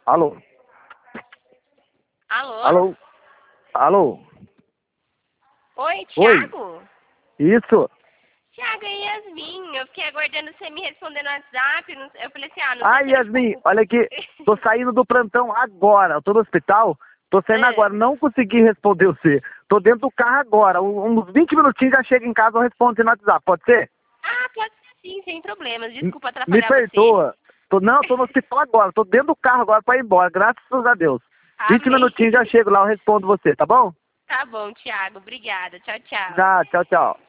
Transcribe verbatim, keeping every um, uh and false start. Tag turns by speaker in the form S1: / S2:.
S1: Alô?
S2: Alô?
S1: Alô? Alô?
S2: Oi,
S1: Oi?
S2: Thiago?
S1: Isso?
S2: Thiago, é Yasmin. Eu fiquei aguardando você me responder no WhatsApp. não- Eu falei assim, ah, não
S1: Ah,
S2: sei se ele
S1: Yasmin,
S2: ficou
S1: olha aqui. Tô saindo do plantão agora. Eu tô no hospital. Tô saindo
S2: É.
S1: agora. Não consegui responder você. Tô dentro do carro agora. Um- Uns vinte minutinhos já chego em casa e eu respondo você no WhatsApp. Pode ser?
S2: Ah, pode ser sim, sem problemas.
S1: M-
S2: Desculpa
S1: Me
S2: atrapalhar você.
S1: perdoa. Tô, não, tô no hospital agora. Tô dentro do carro agora pra ir embora. Graças a Deus. Vinte
S2: Amém.
S1: minutinhos já chego lá. Eu respondo você, tá bom?
S2: Tá bom, Thiago. Obrigada. Tchau, tchau.
S1: Já, tchau, tchau.